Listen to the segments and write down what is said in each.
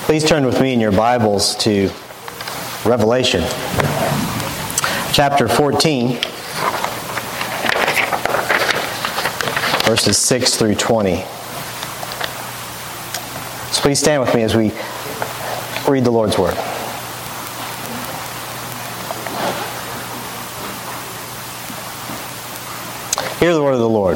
Please turn with me in your Bibles to Revelation, chapter 14, verses 6 through 20. So please stand with me as we read the Lord's Word. Hear the word of the Lord.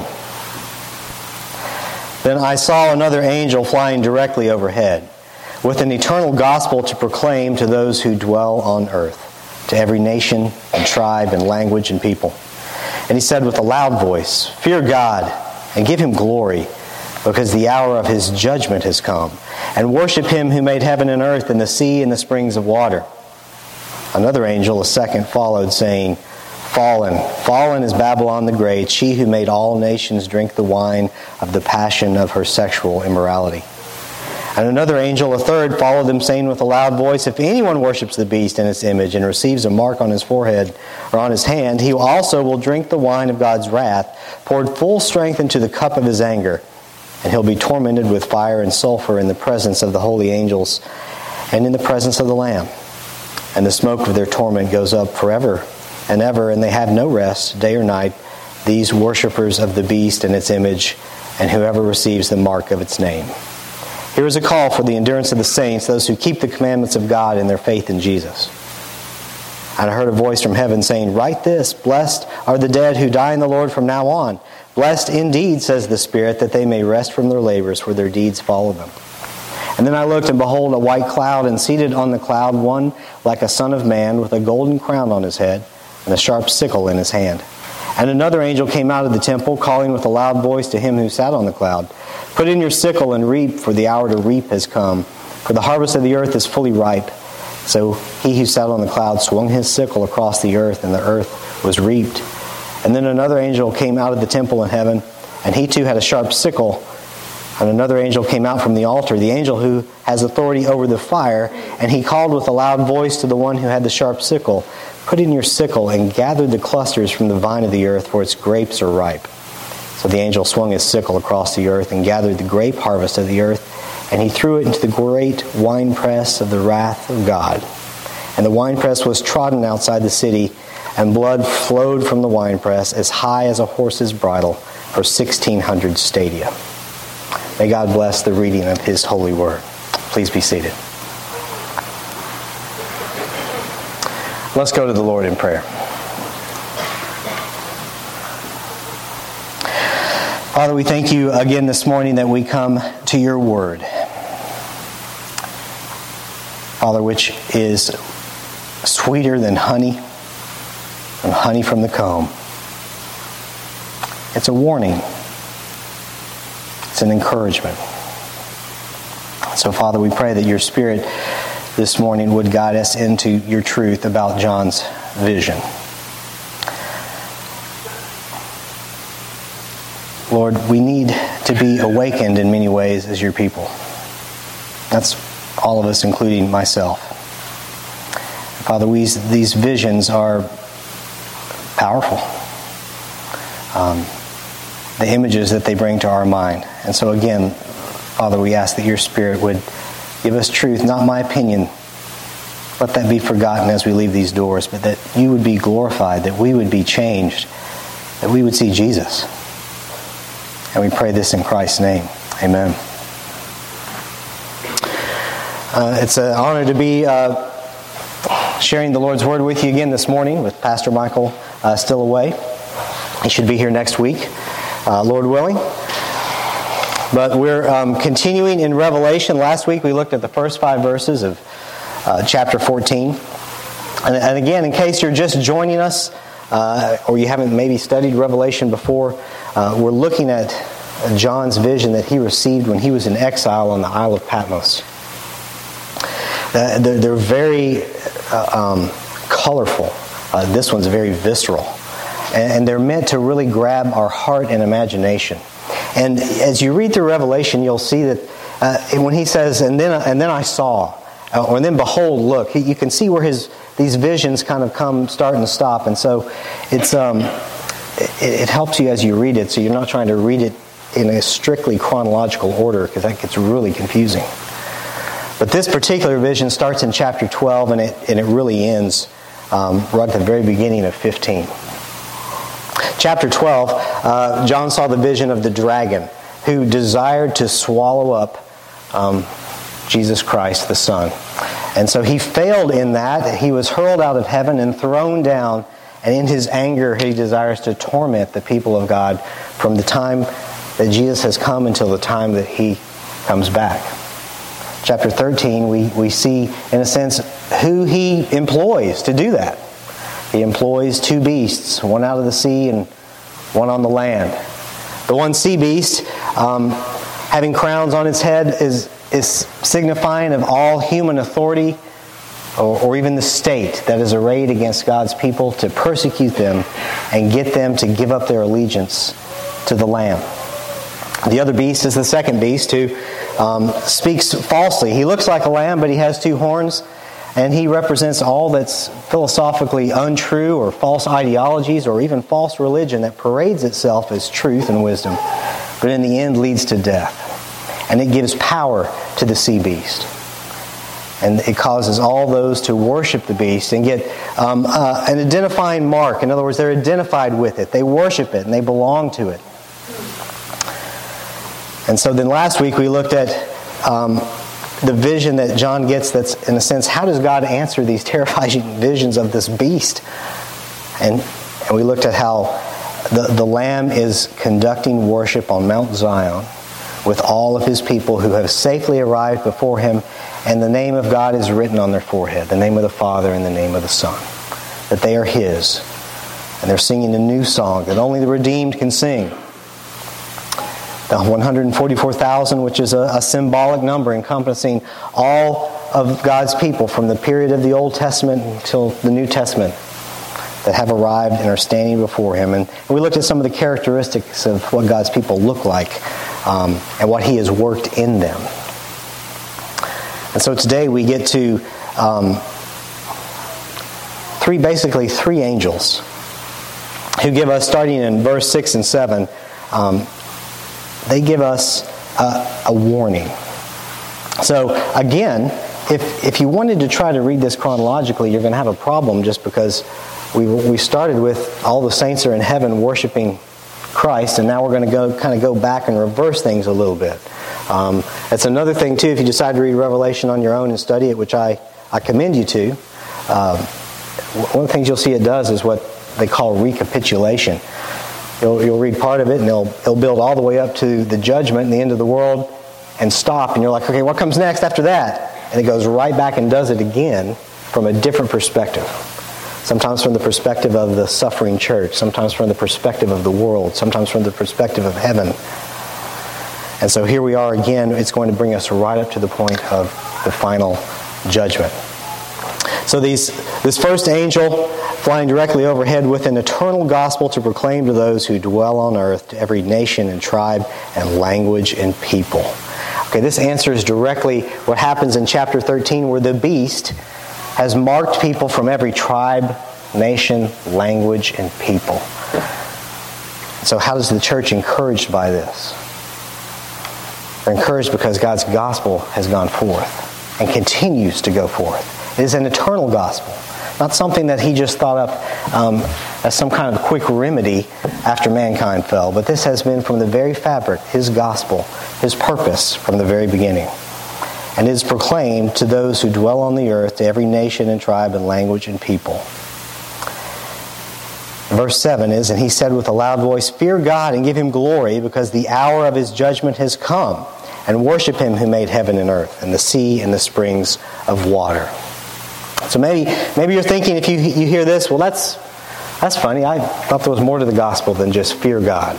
Then I saw another angel flying directly overhead, with an eternal gospel to proclaim to those who dwell on earth, to every nation and tribe and language and people. And he said with a loud voice, "Fear God and give Him glory, because the hour of His judgment has come. And worship Him who made heaven and earth and the sea and the springs of water." Another angel, a second, followed, saying, "Fallen, fallen is Babylon the Great, she who made all nations drink the wine of the passion of her sexual immorality." And another angel, a third, followed them, saying with a loud voice, "If anyone worships the beast and its image and receives a mark on his forehead or on his hand, he also will drink the wine of God's wrath, poured full strength into the cup of His anger. And he'll be tormented with fire and sulfur in the presence of the holy angels and in the presence of the Lamb. And the smoke of their torment goes up forever and ever, and they have no rest, day or night, these worshippers of the beast and its image, and whoever receives the mark of its name." Here is a call for the endurance of the saints, those who keep the commandments of God in their faith in Jesus. And I heard a voice from heaven saying, "Write this, blessed are the dead who die in the Lord from now on. Blessed indeed, says the Spirit, that they may rest from their labors, for their deeds follow them." And then I looked, and behold, a white cloud, and seated on the cloud one like a son of man, with a golden crown on his head, and a sharp sickle in his hand. And another angel came out of the temple, calling with a loud voice to him who sat on the cloud, "Put in your sickle and reap, for the hour to reap has come. For the harvest of the earth is fully ripe." So he who sat on the cloud swung his sickle across the earth, and the earth was reaped. And then another angel came out of the temple in heaven, and he too had a sharp sickle. And another angel came out from the altar, the angel who has authority over the fire, and he called with a loud voice to the one who had the sharp sickle, "Put in your sickle and gather the clusters from the vine of the earth, for its grapes are ripe." So the angel swung his sickle across the earth and gathered the grape harvest of the earth, and he threw it into the great winepress of the wrath of God. And the winepress was trodden outside the city, and blood flowed from the winepress as high as a horse's bridle for 1,600 stadia. May God bless the reading of His holy word. Please be seated. Let's go to the Lord in prayer. Father, we thank You again this morning that we come to Your word, Father, which is sweeter than honey and honey from the comb. It's a warning. It's an encouragement. So, Father, we pray that Your Spirit this morning would guide us into Your truth about John's vision. Lord, we need to be awakened in many ways as Your people. That's all of us, including myself. Father, these visions are powerful. The images that they bring to our mind. And so again, Father, we ask that Your Spirit would give us truth, not my opinion. Let that be forgotten as we leave these doors, but that You would be glorified, that we would be changed, that we would see Jesus. And we pray this in Christ's name. Amen. It's an honor to be sharing the Lord's Word with you again this morning with Pastor Michael still away. He should be here next week, Lord willing. But we're continuing in Revelation. Last week we looked at the first 5 verses of chapter 14. And again, in case you're just joining us, or you haven't maybe studied Revelation before, we're looking at John's vision that he received when he was in exile on the Isle of Patmos. They're very colorful. This one's very visceral. And they're meant to really grab our heart and imagination. And as you read through Revelation, you'll see that when he says, and then I saw, or and then behold, look, you can see where these visions kind of come, start and stop. And so it helps you as you read it, so you're not trying to read it in a strictly chronological order, because that gets really confusing. But this particular vision starts in chapter 12, and it really ends right at the very beginning of 15. Chapter 12, John saw the vision of the dragon who desired to swallow up Jesus Christ, the Son. And so he failed in that. He was hurled out of heaven and thrown down, and in his anger he desires to torment the people of God from the time that Jesus has come until the time that he comes back. Chapter 13, we see, in a sense, who he employs to do that. He employs two beasts, one out of the sea and one on the land. The one sea beast, having crowns on its head, is signifying of all human authority or even the state that is arrayed against God's people to persecute them and get them to give up their allegiance to the Lamb. The other beast is the second beast who speaks falsely. He looks like a lamb, but he has two horns, and he represents all that's philosophically untrue or false ideologies or even false religion that parades itself as truth and wisdom, but in the end leads to death. And it gives power to the sea beast. And it causes all those to worship the beast and get an identifying mark. In other words, they're identified with it. They worship it and they belong to it. And so then last week we looked at the vision that John gets that's, in a sense, how does God answer these terrifying visions of this beast? And we looked at how the Lamb is conducting worship on Mount Zion with all of his people who have safely arrived before him, and the name of God is written on their forehead, the name of the Father and the name of the Son, that they are his. And they're singing a new song that only the redeemed can sing. The 144,000, which is a symbolic number encompassing all of God's people from the period of the Old Testament until the New Testament, that have arrived and are standing before him. And we looked at some of the characteristics of what God's people look like and what he has worked in them. And so today we get to three angels who give us, starting in verse 6 and 7, they give us a warning. So again, if you wanted to try to read this chronologically, you're going to have a problem just because we started with all the saints are in heaven worshiping Christ, and now we're going to go back and reverse things a little bit. That's another thing too, if you decide to read Revelation on your own and study it, which I commend you to. One of the things you'll see it does is what they call recapitulation. You'll read part of it, and it'll build all the way up to the judgment and the end of the world and stop, and you're like, okay, what comes next after that? And it goes right back and does it again from a different perspective. Sometimes from the perspective of the suffering church, sometimes from the perspective of the world, sometimes from the perspective of heaven. And so here we are again. It's going to bring us right up to the point of the final judgment. So this first angel flying directly overhead with an eternal gospel to proclaim to those who dwell on earth, to every nation and tribe and language and people. Okay, this answers directly what happens in chapter 13, where the beast has marked people from every tribe, nation, language, and people. So how is the church encouraged by this? They're encouraged because God's gospel has gone forth and continues to go forth. It is an eternal gospel, not something that he just thought up as some kind of quick remedy after mankind fell. But this has been from the very fabric, his gospel, his purpose from the very beginning. And is proclaimed to those who dwell on the earth, to every nation and tribe and language and people. Verse 7 is, and he said with a loud voice, "Fear God and give him glory, because the hour of his judgment has come, and worship him who made heaven and earth, and the sea and the springs of water." So maybe you're thinking, if you hear this, well, that's funny. I thought there was more to the gospel than just fear God.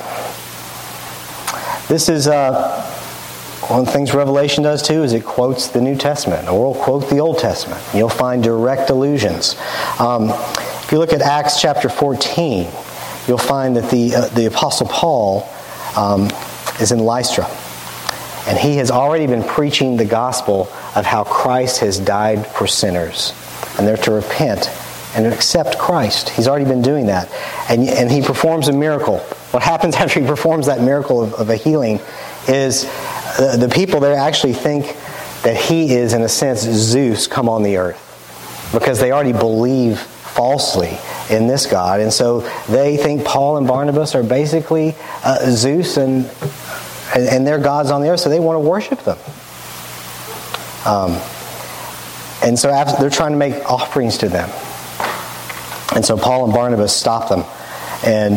This is one of the things Revelation does too, is it quotes the New Testament, or will quote the Old Testament. You'll find direct allusions. If you look at Acts chapter 14, you'll find that the Apostle Paul is in Lystra. And he has already been preaching the gospel of how Christ has died for sinners. And they're to repent and accept Christ. He's already been doing that. And he performs a miracle. What happens after he performs that miracle of a healing is the people there actually think that he is, in a sense, Zeus come on the earth, because they already believe falsely in this God. And so they think Paul and Barnabas are basically Zeus and their gods on the earth, so they want to worship them. And so they're trying to make offerings to them. And so Paul and Barnabas stop them. And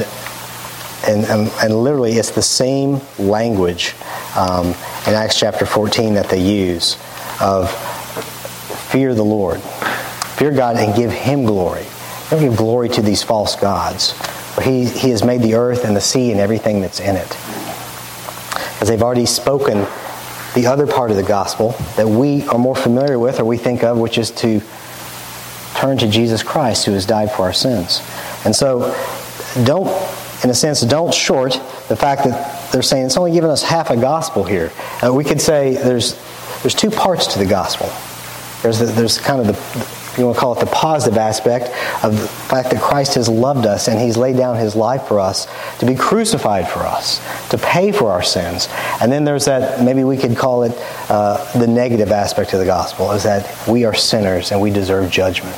literally it's the same language in Acts chapter 14 that they use of fear the Lord. Fear God and give Him glory. Don't give glory to these false gods. For He has made the earth and the sea and everything that's in it. Because they've already spoken the other part of the gospel that we are more familiar with, or we think of, which is to turn to Jesus Christ, who has died for our sins. And so don't short the fact that they're saying it's only giving us half a gospel here. We could say there's two parts to the gospel. There's kind of if you want to call it the positive aspect of the fact that Christ has loved us and He's laid down His life for us to be crucified for us, to pay for our sins. And then there's that, maybe we could call it the negative aspect of the gospel, is that we are sinners and we deserve judgment.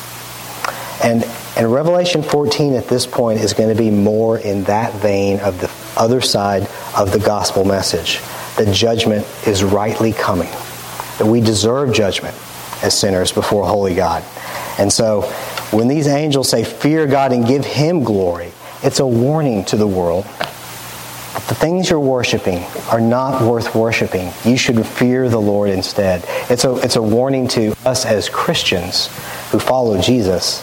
And Revelation 14 at this point is going to be more in that vein of the other side of the gospel message, that judgment is rightly coming, that we deserve judgment as sinners before a holy God. And so when these angels say, fear God and give Him glory, it's a warning to the world that the things you're worshiping are not worth worshiping. You should fear the Lord instead. It's a warning to us as Christians who follow Jesus,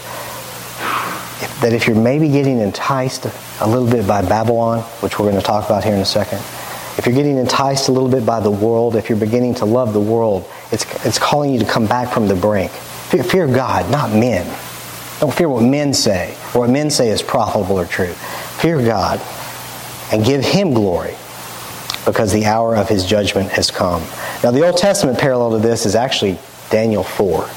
that if you're maybe getting enticed a little bit by Babylon, which we're going to talk about here in a second, if you're getting enticed a little bit by the world, if you're beginning to love the world, it's calling you to come back from the brink. Fear God, not men. Don't fear what men say, or what men say is profitable or true. Fear God and give Him glory, because the hour of His judgment has come. Now, the Old Testament parallel to this is actually Daniel 4.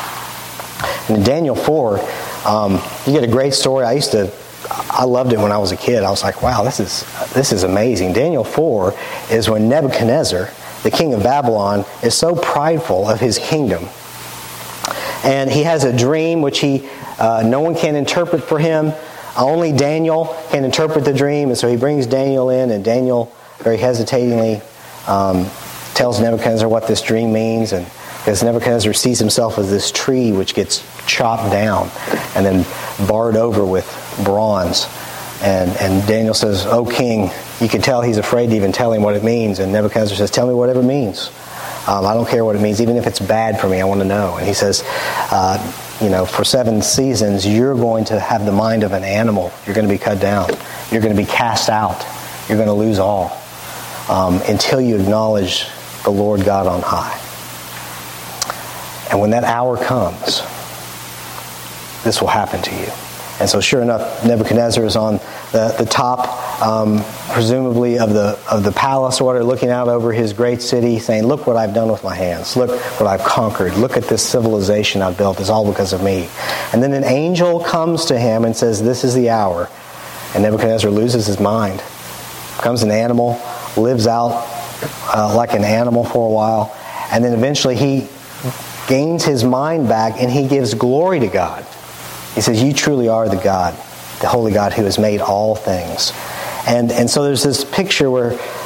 And in Daniel 4, you get a great story. I loved it when I was a kid. I was like, wow, this is amazing. Daniel 4 is when Nebuchadnezzar, the king of Babylon, is so prideful of his kingdom. And he has a dream which no one can interpret for him. Only Daniel can interpret the dream. And so he brings Daniel in, and Daniel very hesitatingly tells Nebuchadnezzar what this dream means. And because Nebuchadnezzar sees himself as this tree which gets chopped down and then barred over with bronze. And Daniel says, "O king," you can tell he's afraid to even tell him what it means. And Nebuchadnezzar says, "Tell me whatever it means. I don't care what it means. Even if it's bad for me, I want to know." And he says, for 7 seasons, you're going to have the mind of an animal. You're going to be cut down. You're going to be cast out. You're going to lose all until you acknowledge the Lord God on high. And when that hour comes, this will happen to you. And so sure enough, Nebuchadnezzar is on the top, presumably of the palace or whatever, looking out over his great city, saying, "Look what I've done with my hands. Look what I've conquered. Look at this civilization I've built. It's all because of me." And then an angel comes to him and says, "This is the hour." And Nebuchadnezzar loses his mind, becomes an animal, lives out like an animal for a while, and then eventually he gains his mind back and he gives glory to God. He says, "You truly are the God, the holy God who has made all things." And so there's this picture where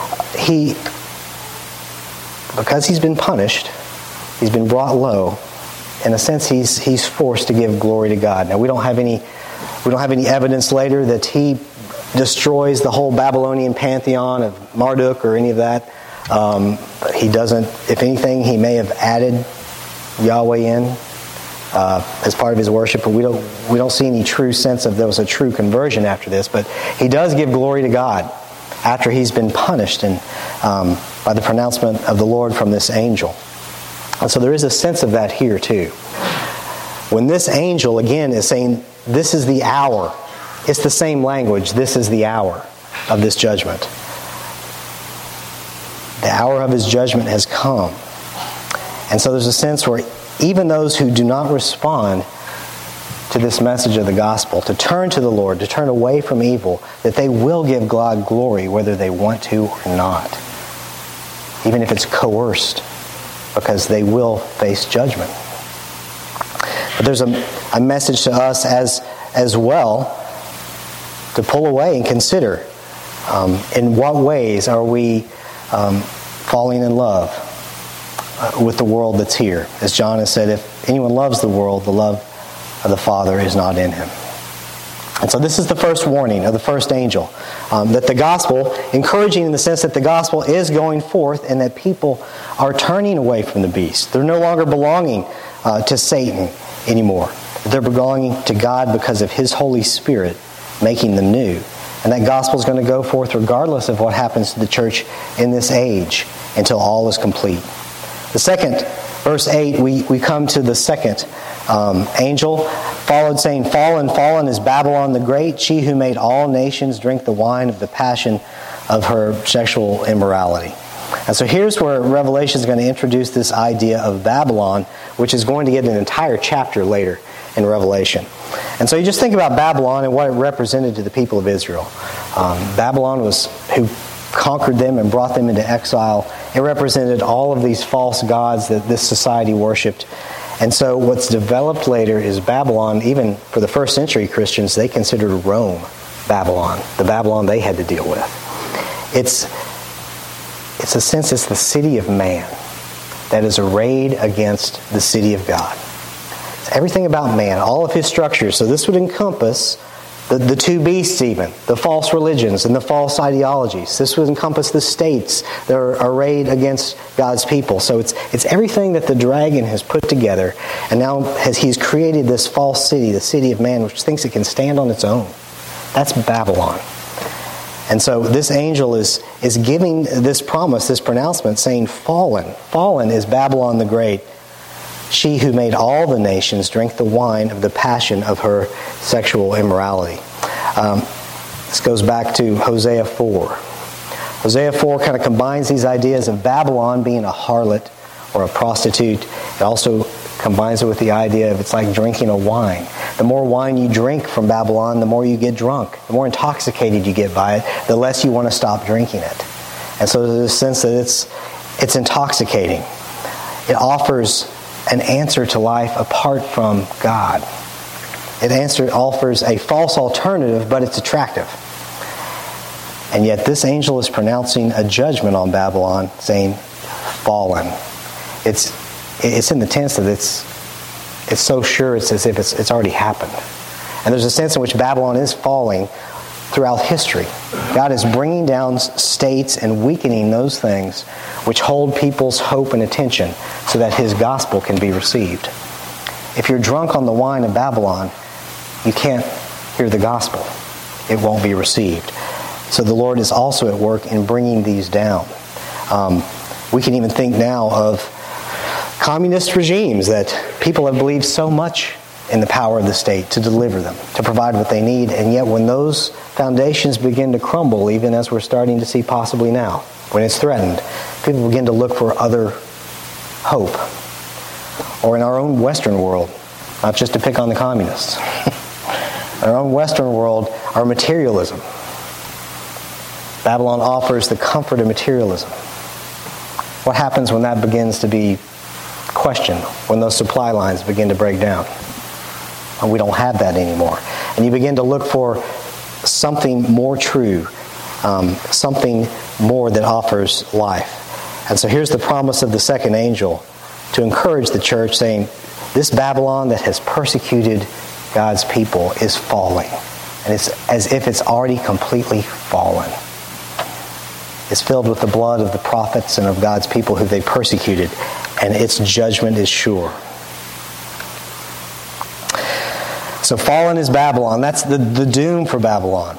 because he's been punished, he's been brought low, in a sense he's forced to give glory to God. Now we don't have any evidence later that he destroys the whole Babylonian pantheon of Marduk or any of that. He doesn't. If anything, he may have added Yahweh in as part of his worship, but we don't see any true sense of there was a true conversion after this. But he does give glory to God after he's been punished and by the pronouncement of the Lord from this angel. And so there is a sense of that here too. When this angel again is saying, "This is the hour," it's the same language. This is the hour of this judgment. The hour of His judgment has come. And so there's a sense where even those who do not respond to this message of the gospel, to turn to the Lord, to turn away from evil, that they will give God glory whether they want to or not. Even if it's coerced, because they will face judgment. But there's a message to us as well to pull away and consider in what ways are we falling in love with the world that's here. As John has said, if anyone loves the world, the love of the Father is not in him. And so this is the first warning of the first angel, that the gospel, encouraging in the sense that the gospel is going forth and that people are turning away from the beast. They're no longer belonging to Satan anymore. They're belonging to God because of His Holy Spirit making them new. And that gospel is going to go forth regardless of what happens to the church in this age until all is complete. The second, verse 8, we come to the second angel, followed saying, Fallen, fallen is Babylon the Great, she who made all nations drink the wine of the passion of her sexual immorality. And so here's where Revelation is going to introduce this idea of Babylon, which is going to get an entire chapter later in Revelation. And so you just think about Babylon and what it represented to the people of Israel. Babylon was who conquered them and brought them into exile. It represented all of these false gods that this society worshipped. And so what's developed later is Babylon. Even for the first century Christians, they considered Rome Babylon, the Babylon they had to deal with. It's a sense, it's the city of man that is arrayed against the city of God. It's everything about man, all of his structures. So this would encompass the two beasts even, the false religions and the false ideologies. This would encompass the states that are arrayed against God's people. So it's everything that the dragon has put together. And now he's created this false city, the city of man, which thinks it can stand on its own. That's Babylon. And so this angel is giving this promise, this pronouncement, saying, Fallen. Fallen is Babylon the Great, she who made all the nations drink the wine of the passion of her sexual immorality. This goes back to Hosea 4. Hosea 4 kind of combines these ideas of Babylon being a harlot or a prostitute. It also combines it with the idea of it's like drinking a wine. The more wine you drink from Babylon, the more you get drunk. The more intoxicated you get by it, the less you want to stop drinking it. And so there's a sense that it's intoxicating. It offers an answer to life apart from God. It offers a false alternative, but it's attractive. And yet this angel is pronouncing a judgment on Babylon, saying, fallen. It's in the tense that it's so sure it's as if it's already happened. And there's a sense in which Babylon is falling throughout history. God is bringing down states and weakening those things which hold people's hope and attention so that His gospel can be received. If you're drunk on the wine of Babylon, you can't hear the gospel. It won't be received. So the Lord is also at work in bringing these down. We can even think now of communist regimes that people have believed so much in the power of the state to deliver them, to provide what they need. And yet when those foundations begin to crumble, even as we're starting to see possibly now, when it's threatened, people begin to look for other hope. Or in our own Western world, not just to pick on the communists, in our own Western world, our materialism. Babylon offers the comfort of materialism. What happens when that begins to be questioned, when those supply lines begin to break down? And we don't have that anymore. And you begin to look for something more true, something more that offers life. And so here's the promise of the second angel to encourage the church, saying, this Babylon that has persecuted God's people is falling. And it's as if it's already completely fallen. It's filled with the blood of the prophets and of God's people who they persecuted, and its judgment is sure. So fallen is Babylon. That's the doom for Babylon.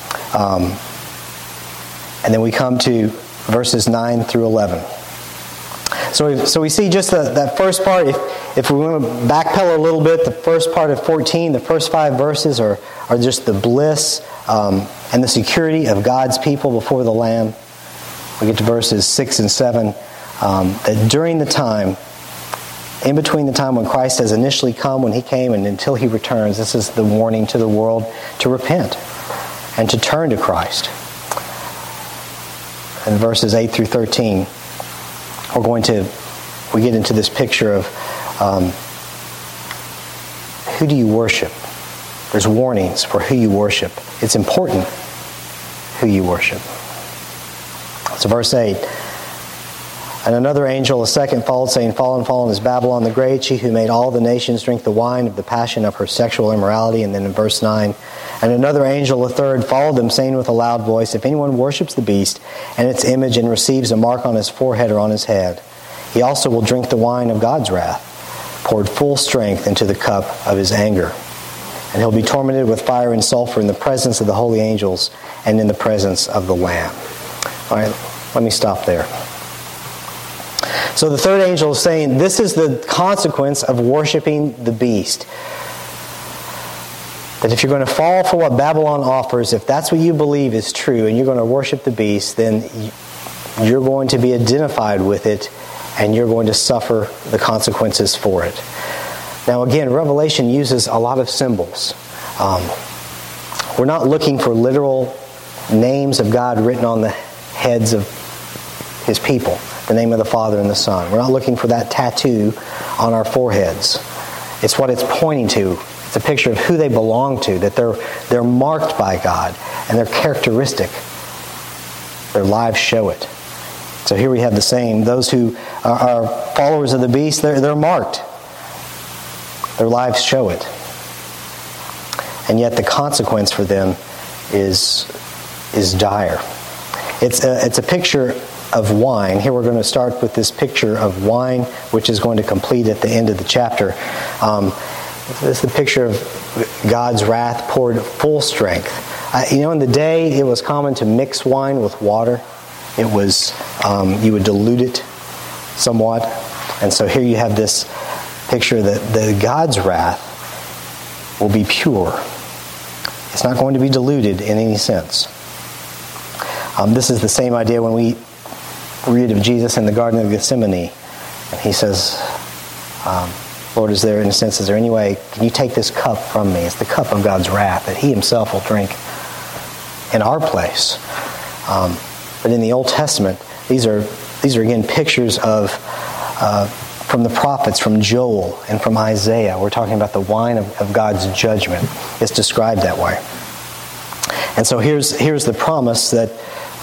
And then we come to verses 9 through 11. So we see just that first part. If we want to backpedal a little bit, the first part of 14, the first 5 verses are just the bliss and the security of God's people before the Lamb. We get to verses 6 and 7. That during the time, in between the time when Christ has initially come, when He came, and until He returns, this is the warning to the world to repent and to turn to Christ. In verses 8 through 13, we're going to we get into this picture of who do you worship? There's warnings for who you worship. It's important who you worship. So verse 8. And another angel, a second, followed, saying, Fallen, fallen is Babylon the Great, she who made all the nations drink the wine of the passion of her sexual immorality. And then in verse 9, and another angel, a third, followed them, saying with a loud voice, If anyone worships the beast and its image and receives a mark on his forehead or on his head, he also will drink the wine of God's wrath, poured full strength into the cup of his anger. And he'll be tormented with fire and sulfur in the presence of the holy angels and in the presence of the Lamb. All right, let me stop there. So the third angel is saying this is the consequence of worshiping the beast. That if you're going to fall for what Babylon offers, if that's what you believe is true, and you're going to worship the beast, then you're going to be identified with it, and you're going to suffer the consequences for it. Now again, Revelation uses a lot of symbols. We're not looking for literal names of God written on the heads of His people. The name of the Father and the Son. We're not looking for that tattoo on our foreheads. It's what it's pointing to. It's a picture of who they belong to, that they're marked by God, and they're characteristic. Their lives show it. So here we have the same. Those who are followers of the beast, they're marked. Their lives show it. And yet the consequence for them is dire. It's a picture of wine. Here we're going to start with this picture of wine, which is going to complete at the end of the chapter. This is the picture of God's wrath poured at full strength. In the day, it was common to mix wine with water. It was, you would dilute it somewhat. And so here you have this picture that God's wrath will be pure. It's not going to be diluted in any sense. This is the same idea when we read of Jesus in the Garden of Gethsemane. And he says, Lord, is there any way, can you take this cup from me? It's the cup of God's wrath that He Himself will drink in our place. But in the Old Testament, these are again pictures of from the prophets, from Joel and from Isaiah. We're talking about the wine of God's judgment. It's described that way. And so here's the promise that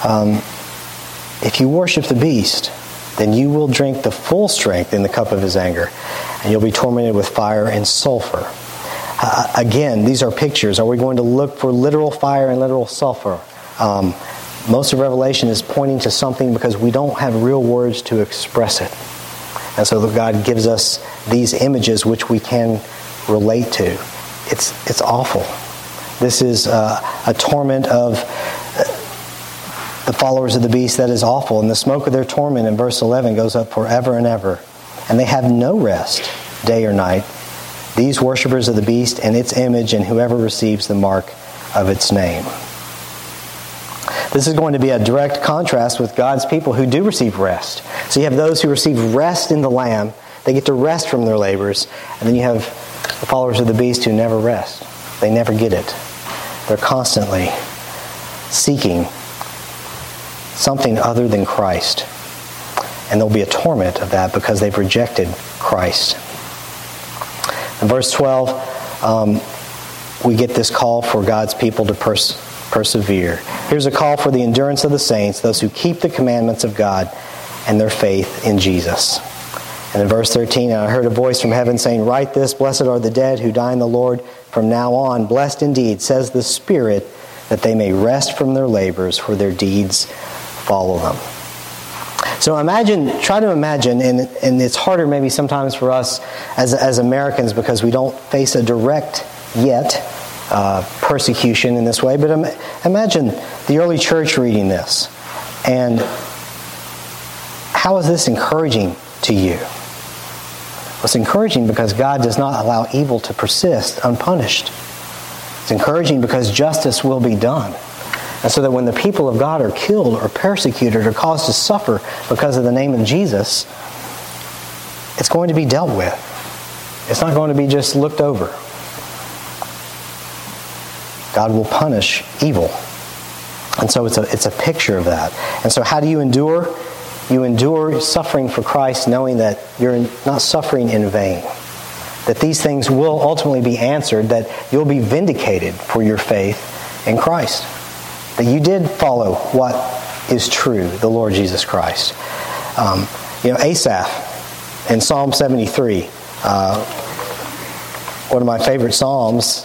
if you worship the beast, then you will drink the full strength in the cup of his anger, and you'll be tormented with fire and sulfur. Again, these are pictures. Are we going to look for literal fire and literal sulfur? Most of Revelation is pointing to something because we don't have real words to express it. And so God gives us these images which we can relate to. It's awful. This is a torment of the followers of the beast that is awful. And the smoke of their torment in verse 11 goes up forever and ever. And they have no rest, day or night, these worshipers of the beast and its image and whoever receives the mark of its name. This is going to be a direct contrast with God's people who do receive rest. So you have those who receive rest in the Lamb. They get to rest from their labors. And then you have the followers of the beast who never rest. They never get it. They're constantly seeking something other than Christ. And there'll be a torment of that because they've rejected Christ. In verse 12, we get this call for God's people to persevere. Here's a call for the endurance of the saints, those who keep the commandments of God and their faith in Jesus. And in verse 13, I heard a voice from heaven saying, Write this, blessed are the dead who die in the Lord from now on. Blessed indeed, says the Spirit, that they may rest from their labors, for their deeds follow them. So try to imagine, and it's harder maybe sometimes for us as Americans because we don't face a direct yet persecution in this way, but imagine the early church reading this. And how is this encouraging to you? Well, it's encouraging because God does not allow evil to persist unpunished. It's encouraging because justice will be done. And so that when the people of God are killed or persecuted or caused to suffer because of the name of Jesus, it's going to be dealt with. It's not going to be just looked over. God will punish evil. And so it's a picture of that. And so how do you endure? you endure suffering for Christ knowing that you're not suffering in vain. That these things will ultimately be answered, that you'll be vindicated for your faith in Christ. That you did follow what is true, the Lord Jesus Christ. Asaph in Psalm 73, one of my favorite Psalms,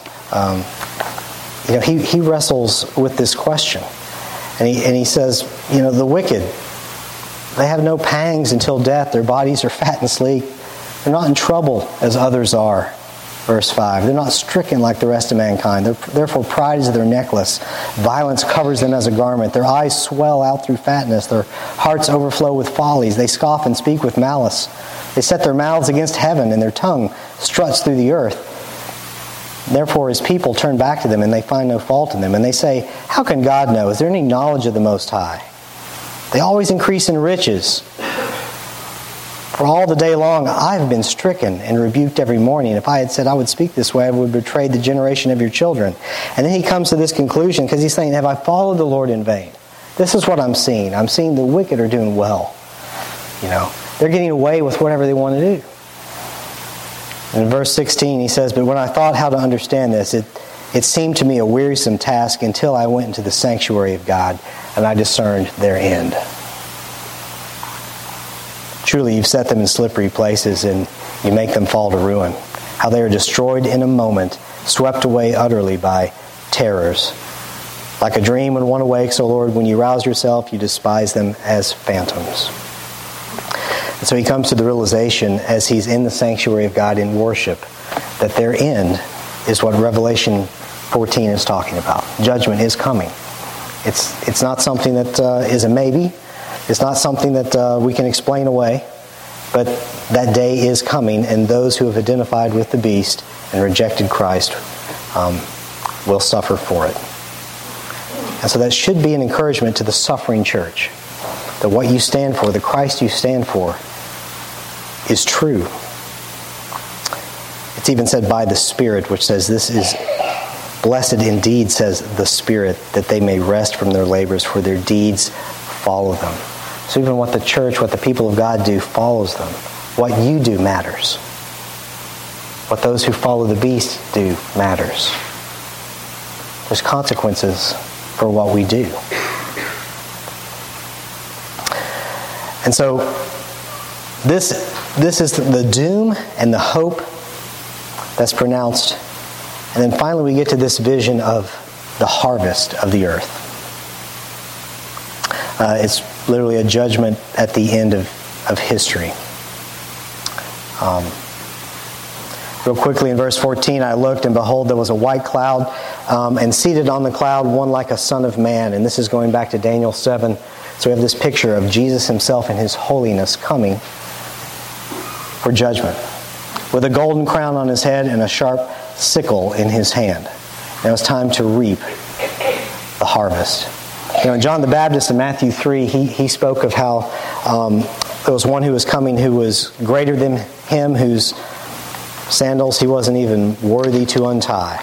he wrestles with this question. And he says, the wicked, they have no pangs until death. Their bodies are fat and sleek. They're not in trouble as others are. Verse 5. They're not stricken like the rest of mankind. Therefore pride is their necklace. Violence covers them as a garment. Their eyes swell out through fatness. Their hearts overflow with follies. They scoff and speak with malice. They set their mouths against heaven, and their tongue struts through the earth. Therefore his people turn back to them, and they find no fault in them. And they say, how can God know? Is there any knowledge of the Most High? They always increase in riches. For all the day long I have been stricken and rebuked every morning. If I had said I would speak this way, I would betray the generation of your children. And then he comes to this conclusion because he's saying, have I followed the Lord in vain? This is what I'm seeing. I'm seeing the wicked are doing well. They're getting away with whatever they want to do. And in verse 16 he says, but when I thought how to understand this, it seemed to me a wearisome task until I went into the sanctuary of God and I discerned their end. Truly, you've set them in slippery places and you make them fall to ruin. How they are destroyed in a moment, swept away utterly by terrors. Like a dream when one awakes, O Lord, when you rouse yourself, you despise them as phantoms. And so he comes to the realization as he's in the sanctuary of God in worship that their end is what Revelation 14 is talking about. Judgment is coming. It's not something that is a maybe. It's not something that we can explain away, but that day is coming, and those who have identified with the beast and rejected Christ will suffer for it. And so that should be an encouragement to the suffering church, that what you stand for, the Christ you stand for, is true. It's even said by the Spirit, which says this is blessed indeed, says the Spirit, that they may rest from their labors, for their deeds follow them. So even what the church, what the people of God do, follows them. What you do matters. What those who follow the beast do matters. There's consequences for what we do. And so this is the doom and the hope that's pronounced. And then finally we get to this vision of the harvest of the earth. It's literally a judgment at the end of history. Real quickly in verse 14, I looked and behold there was a white cloud, and seated on the cloud one like a son of man. And this is going back to Daniel 7. So we have this picture of Jesus himself in his holiness coming for judgment, with a golden crown on his head and a sharp sickle in his hand. Now it's time to reap the harvest. John the Baptist in Matthew 3, he spoke of how there was one who was coming who was greater than him, whose sandals he wasn't even worthy to untie.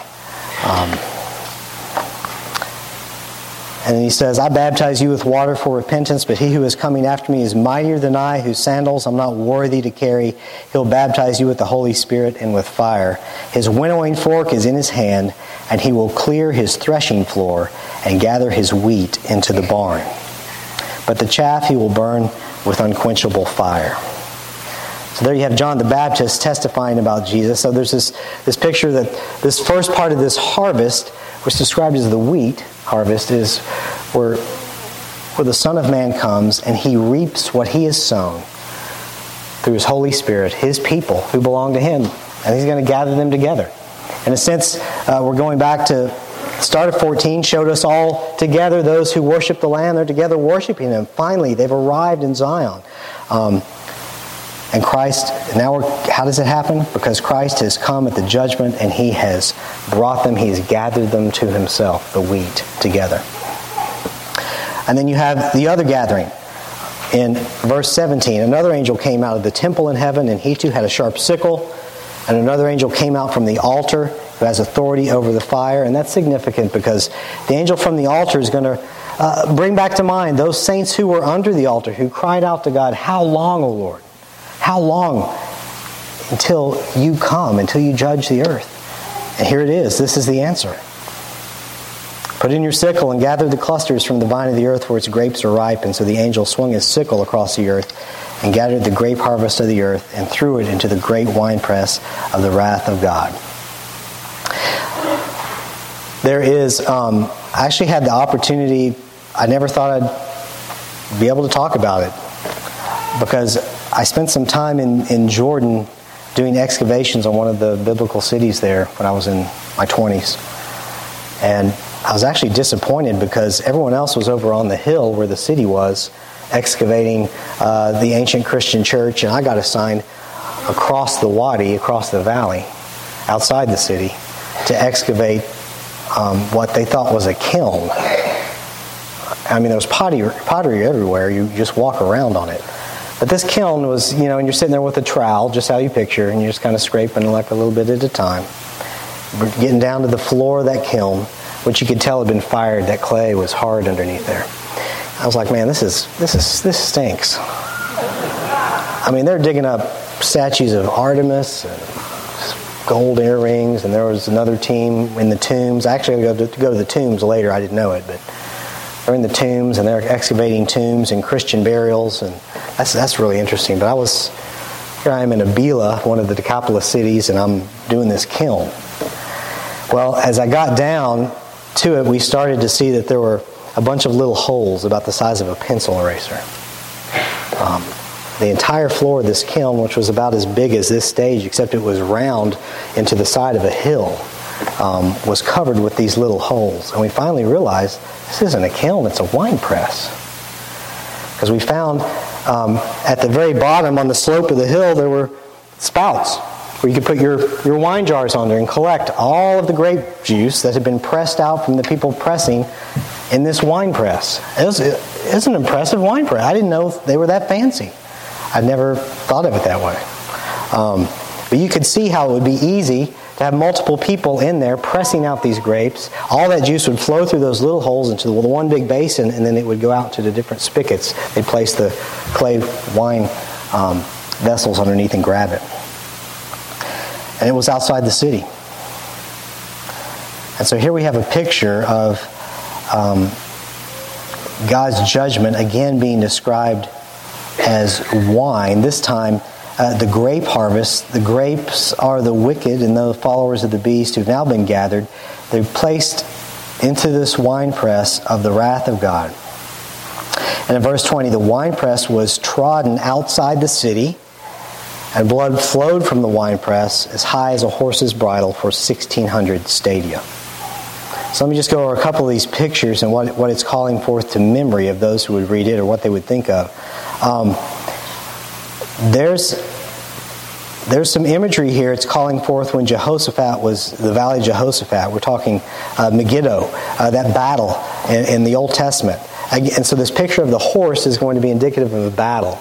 And he says, I baptize you with water for repentance, but he who is coming after me is mightier than I, whose sandals I'm not worthy to carry. He'll baptize you with the Holy Spirit and with fire. His winnowing fork is in his hand, and he will clear his threshing floor and gather his wheat into the barn. But the chaff he will burn with unquenchable fire. So there you have John the Baptist testifying about Jesus. So there's this picture that this first part of this harvest, which is described as the wheat harvest, is where the Son of Man comes and he reaps what he has sown through his Holy Spirit, his people who belong to him, and he's going to gather them together. In a sense, we're going back to the start of 14, showed us all together, those who worship the Lamb, they're together worshiping him. Finally, they've arrived in Zion. And Christ, now how does it happen? Because Christ has come at the judgment and he has brought them, he has gathered them to himself, the wheat, together. And then you have the other gathering. In verse 17, another angel came out of the temple in heaven, and he too had a sharp sickle. And another angel came out from the altar who has authority over the fire. And that's significant because the angel from the altar is going to bring back to mind those saints who were under the altar, who cried out to God, "How long, O Lord? How long until you come, until you judge the earth?" And here it is. This is the answer. "Put in your sickle and gather the clusters from the vine of the earth, for its grapes are ripe." And so the angel swung his sickle across the earth and gathered the grape harvest of the earth and threw it into the great winepress of the wrath of God. There is, I actually had the opportunity, I never thought I'd be able to talk about it, because I spent some time in Jordan doing excavations on one of the biblical cities there when I was in my 20s. And I was actually disappointed because everyone else was over on the hill where the city was, excavating the ancient Christian church, and I got assigned across the wadi, across the valley, outside the city, to excavate what they thought was a kiln. I mean, there was pottery everywhere. You just walk around on it. But this kiln was, and you're sitting there with a trowel, just how you picture, and you're just kind of scraping like a little bit at a time. We're getting down to the floor of that kiln, which you could tell had been fired. That clay was hard underneath there. I was like, man, this stinks. I mean, they're digging up statues of Artemis and gold earrings, and there was another team in the tombs. Actually, I go to the tombs later. I didn't know it, but they're in the tombs, and they're excavating tombs and Christian burials, and that's really interesting. But here I am in Abila, one of the Decapolis cities, and I'm doing this kiln. Well, as I got down to it, we started to see that there were a bunch of little holes about the size of a pencil eraser. The entire floor of this kiln, which was about as big as this stage, except it was round into the side of a hill, was covered with these little holes. And we finally realized this isn't a kiln, it's a wine press. Because we found at the very bottom on the slope of the hill there were spouts where you could put your wine jars on there and collect all of the grape juice that had been pressed out from the people pressing in this wine press. It was an impressive wine press. I didn't know they were that fancy. I'd never thought of it that way. But you could see how it would be easy to have multiple people in there pressing out these grapes. All that juice would flow through those little holes into the one big basin, and then it would go out to the different spigots. They'd place the clay wine vessels underneath and grab it. And it was outside the city. And so here we have a picture of God's judgment again being described as wine. This time, the grape harvest. The grapes are the wicked and the followers of the beast who've now been gathered. They're placed into this wine press of the wrath of God. And in verse 20, the wine press was trodden outside the city, and blood flowed from the winepress as high as a horse's bridle for 1,600 stadia. So let me just go over a couple of these pictures and what it's calling forth to memory of those who would read it or what they would think of. There's some imagery here. It's calling forth when Jehoshaphat was the Valley of Jehoshaphat. We're talking Megiddo, that battle in the Old Testament. And so this picture of the horse is going to be indicative of a battle.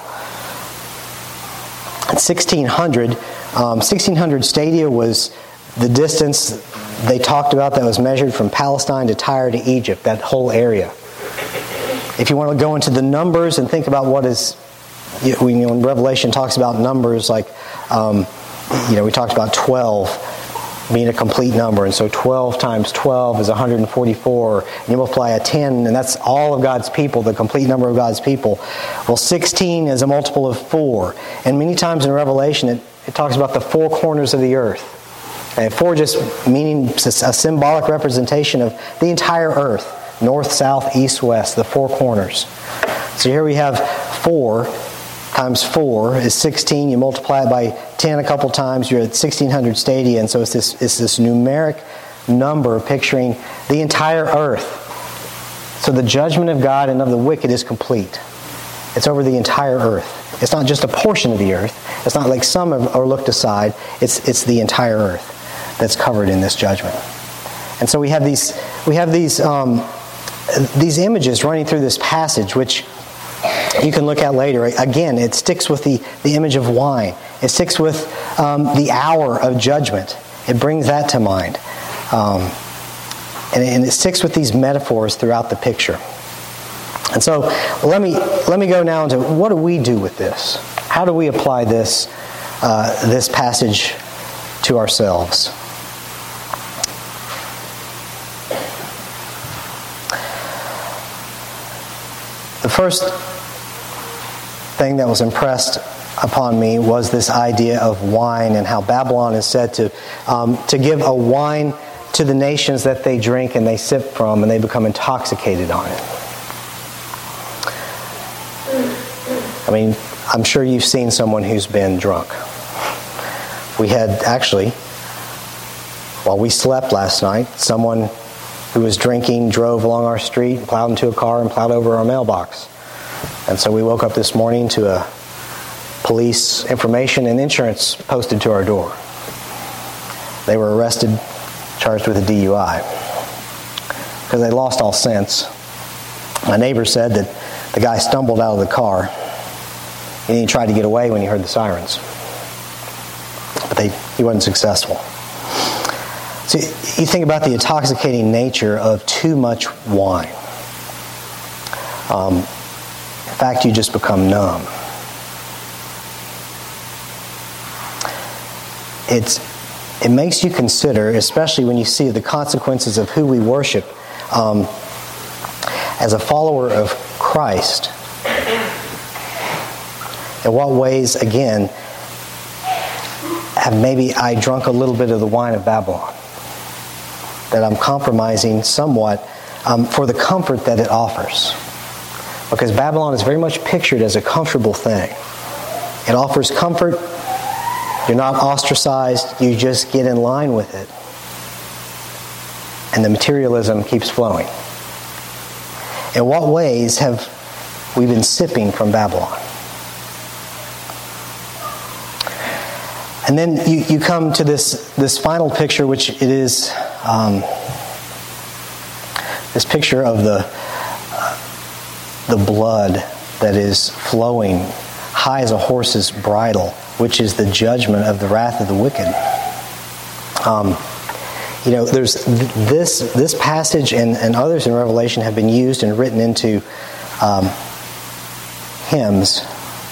1,600 stadia was the distance they talked about that was measured from Palestine to Tyre to Egypt, that whole area. If you want to go into the numbers and think about what is, when Revelation talks about numbers, like, we talked about 12 being a complete number, and so 12 times 12 is 144. And you multiply a 10, and that's all of God's people, the complete number of God's people. Well, 16 is a multiple of 4. And many times in Revelation, it talks about the 4 corners of the earth. And 4 just meaning a symbolic representation of the entire earth. North, south, east, west, the 4 corners. So here we have 4 times 4 is 16. You multiply it by 10 a couple times, you're at 1,600 stadia. And so it's this numeric number picturing the entire earth. So the judgment of God and of the wicked is complete. It's over the entire earth. It's not just a portion of the earth. It's not like some are looked aside. It's the entire earth that's covered in this judgment. And so we have these images running through this passage, which you can look at later. Again, it sticks with the image of wine. It sticks with the hour of judgment. It brings that to mind. And it sticks with these metaphors throughout the picture. And so let me go now into what do we do with this? How do we apply this passage to ourselves? The first thing that was impressed upon me was this idea of wine and how Babylon is said to give a wine to the nations that they drink and they sip from, and they become intoxicated on it. I mean, I'm sure you've seen someone who's been drunk. We had actually, while we slept last night, someone who was drinking drove along our street, plowed into a car, and plowed over our mailbox. And so we woke up this morning to a police information and insurance posted to our door. They were arrested, charged with a DUI, because they lost all sense. My neighbor said that the guy stumbled out of the car and he tried to get away when he heard the sirens. But he wasn't successful. So you think about the intoxicating nature of too much wine. In fact, you just become numb. It makes you consider, especially when you see the consequences of who we worship, as a follower of Christ. In what ways, again, have maybe I drunk a little bit of the wine of Babylon? That I'm compromising somewhat for the comfort that it offers. Because Babylon is very much pictured as a comfortable thing. It offers comfort. You're not ostracized. You just get in line with it. And the materialism keeps flowing. In what ways have we been sipping from Babylon? And then you come to this final picture, which it is this picture of the blood that is flowing high as a horse's bridle, which is the judgment of the wrath of the wicked. There's this passage and others in Revelation have been used and written into hymns.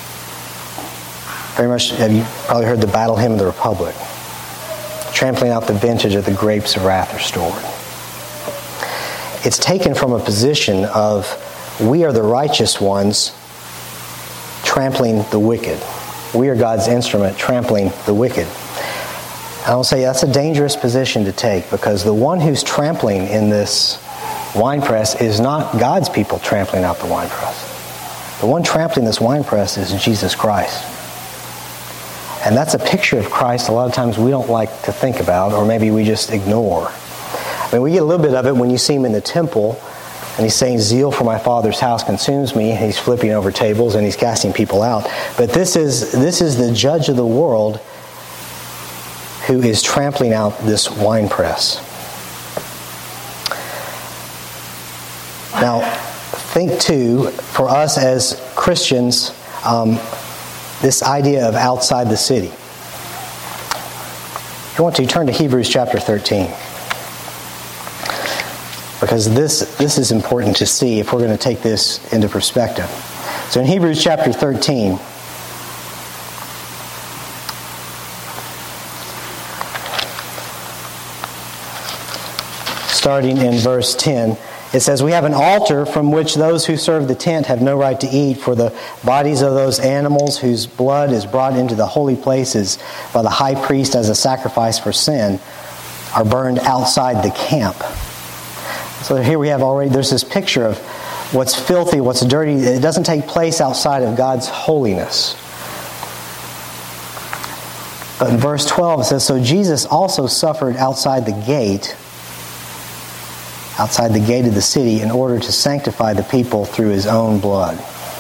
Very much, you probably heard the Battle Hymn of the Republic. Trampling out the vintage of the grapes of wrath are stored. It's taken from a position of we are the righteous ones trampling the wicked. We are God's instrument trampling the wicked. I will say that's a dangerous position to take, because the one who's trampling in this winepress is not God's people trampling out the winepress. The one trampling this winepress is Jesus Christ. And that's a picture of Christ a lot of times we don't like to think about, or maybe we just ignore. I mean, we get a little bit of it when you see him in the temple, and he's saying, "Zeal for my Father's house consumes me." And he's flipping over tables and he's casting people out. But this is the judge of the world who is trampling out this winepress. Now, think too, for us as Christians, this idea of outside the city. If you want to, turn to Hebrews chapter 13. Because this is important to see if we're going to take this into perspective. So in Hebrews chapter 13, starting in verse 10, it says, "We have an altar from which those who serve the tent have no right to eat, for the bodies of those animals whose blood is brought into the holy places by the high priest as a sacrifice for sin are burned outside the camp." So here we have already, there's this picture of what's filthy, what's dirty. It doesn't take place outside of God's holiness. But in verse 12 it says, "So Jesus also suffered outside the gate of the city in order to sanctify the people through his own blood."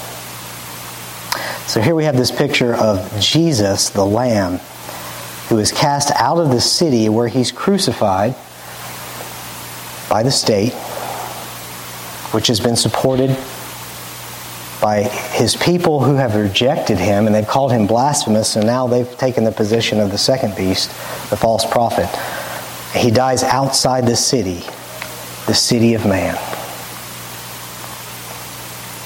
So here we have this picture of Jesus, the Lamb, who is cast out of the city where he's crucified by the state, which has been supported by his people who have rejected him, and they've called him blasphemous, and now they've taken the position of the second beast, the false prophet. He dies outside the city of man.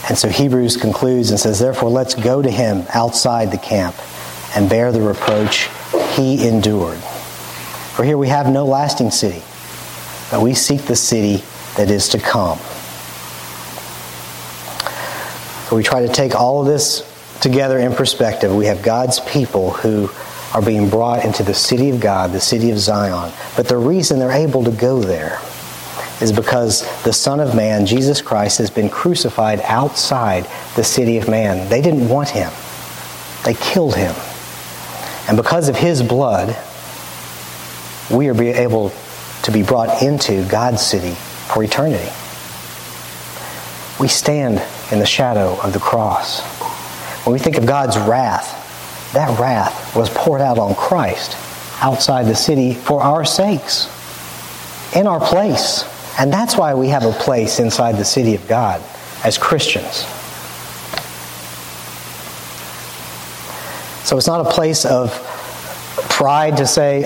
And so Hebrews concludes and says, therefore let's go to him outside the camp and bear the reproach he endured. For here we have no lasting city, but we seek the city that is to come. So we try to take all of this together in perspective. We have God's people who are being brought into the city of God, the city of Zion. But the reason they're able to go there is because the Son of Man, Jesus Christ, has been crucified outside the city of man. They didn't want him. They killed him. And because of his blood, we are able to be brought into God's city for eternity. We stand in the shadow of the cross. When we think of God's wrath, that wrath was poured out on Christ outside the city for our sakes, in our place. And that's why we have a place inside the city of God as Christians. So it's not a place of pride to say,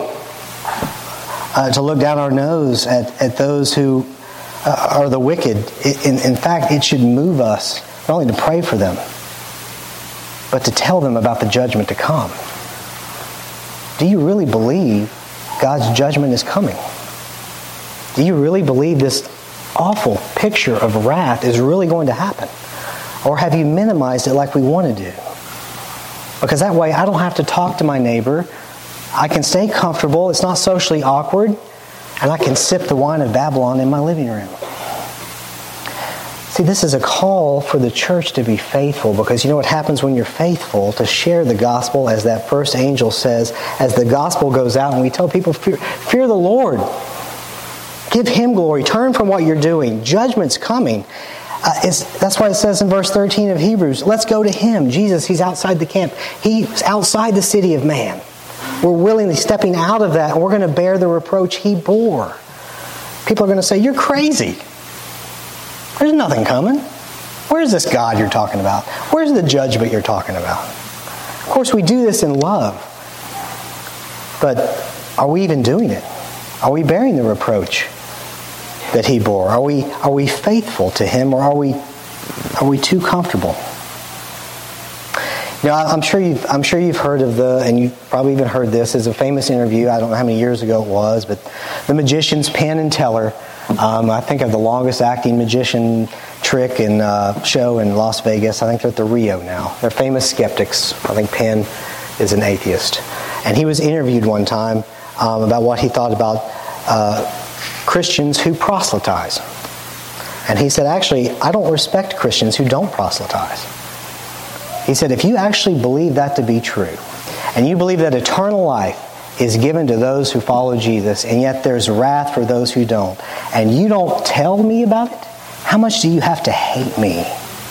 to look down our nose at those who are the wicked. In fact, it should move us not only to pray for them, but to tell them about the judgment to come. Do you really believe God's judgment is coming? Do you really believe this awful picture of wrath is really going to happen? Or have you minimized it like we want to do? Because that way I don't have to talk to my neighbor. I can stay comfortable. It's not socially awkward. And I can sip the wine of Babylon in my living room. See, this is a call for the church to be faithful, because you know what happens when you're faithful? To share the gospel, as that first angel says, as the gospel goes out and we tell people, fear the Lord. Give him glory. Turn from what you're doing. Judgment's coming. That's why it says in verse 13 of Hebrews, let's go to him. Jesus, he's outside the camp. He's outside the city of man. We're willingly stepping out of that, and we're going to bear the reproach he bore. People are going to say, you're crazy. There's nothing coming. Where's this God you're talking about? Where's the judgment you're talking about? Of course, we do this in love. But are we even doing it? Are we bearing the reproach that he bore? Are we faithful to him, or are we too comfortable? You know, I'm sure you've heard of and you've probably even heard this as a famous interview. I don't know how many years ago it was, but the magicians Penn and Teller. I think of the longest acting magician trick and show in Las Vegas. I think they're at the Rio now. They're famous skeptics. I think Penn is an atheist, and he was interviewed one time about what he thought about Christians who proselytize. And he said, actually, I don't respect Christians who don't proselytize. He said, if you actually believe that to be true, and you believe that eternal life is given to those who follow Jesus, and yet there's wrath for those who don't, and you don't tell me about it, how much do you have to hate me?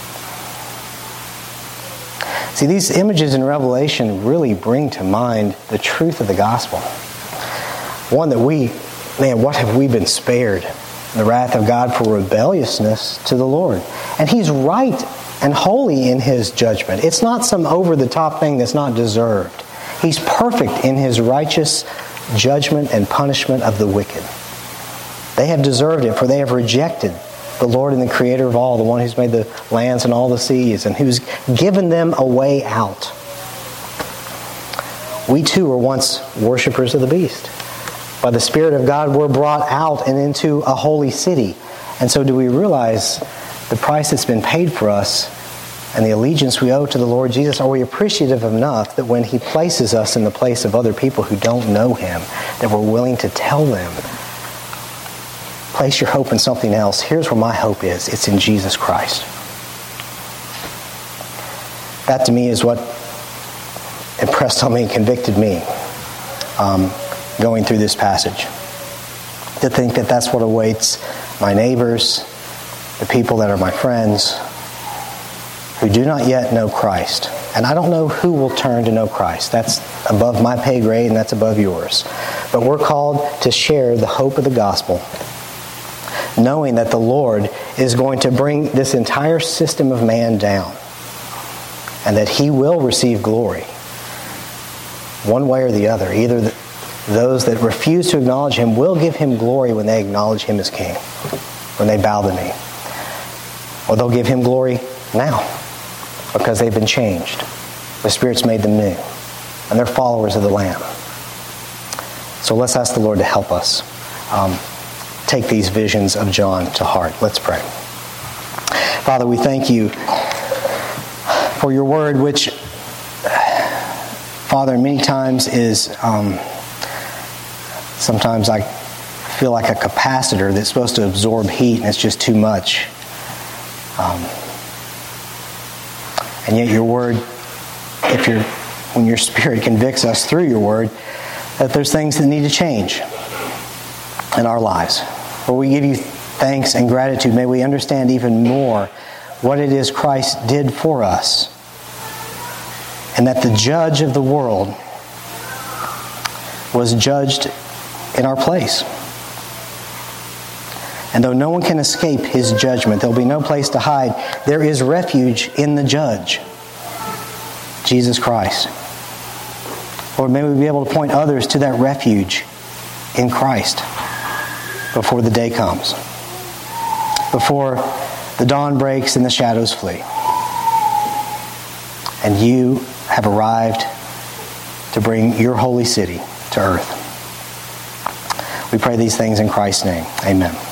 See, these images in Revelation really bring to mind the truth of the gospel. One that what have we been spared? The wrath of God for rebelliousness to the Lord. And he's right and holy in his judgment. It's not some over-the-top thing that's not deserved. He's perfect in his righteous judgment and punishment of the wicked. They have deserved it, for they have rejected the Lord and the Creator of all, the one who's made the lands and all the seas, and who's given them a way out. We too were once worshipers of the beast. By the Spirit of God, we're brought out and into a holy city. And so do we realize the price that's been paid for us and the allegiance we owe to the Lord Jesus? Are we appreciative enough that when he places us in the place of other people who don't know him, that we're willing to tell them, place your hope in something else. Here's where my hope is. It's in Jesus Christ. That to me is what impressed on me and convicted me going through this passage. To think that that's what awaits my neighbors, the people that are my friends, who do not yet know Christ. And I don't know who will turn to know Christ. That's above my pay grade and that's above yours. But we're called to share the hope of the gospel, knowing that the Lord is going to bring this entire system of man down, and that he will receive glory one way or the other. Either those that refuse to acknowledge him will give him glory when they acknowledge him as king, when they bow the knee. or they'll give him glory now because they've been changed. The Spirit's made them new, and they're followers of the Lamb. So let's ask the Lord to help us take these visions of John to heart. Let's pray. Father, we thank you for your word, which, Father, many times is, sometimes I feel like a capacitor that's supposed to absorb heat and it's just too much. And yet your word, when your Spirit convicts us through your word, that there's things that need to change in our lives. Lord, we give you thanks and gratitude. May we understand even more what it is Christ did for us, and that the judge of the world was judged in our place. And though no one can escape his judgment, there'll be no place to hide. There is refuge in the judge, Jesus Christ. Lord, may we be able to point others to that refuge in Christ before the day comes, before the dawn breaks and the shadows flee. And you have arrived to bring your holy city to earth. We pray these things in Christ's name. Amen.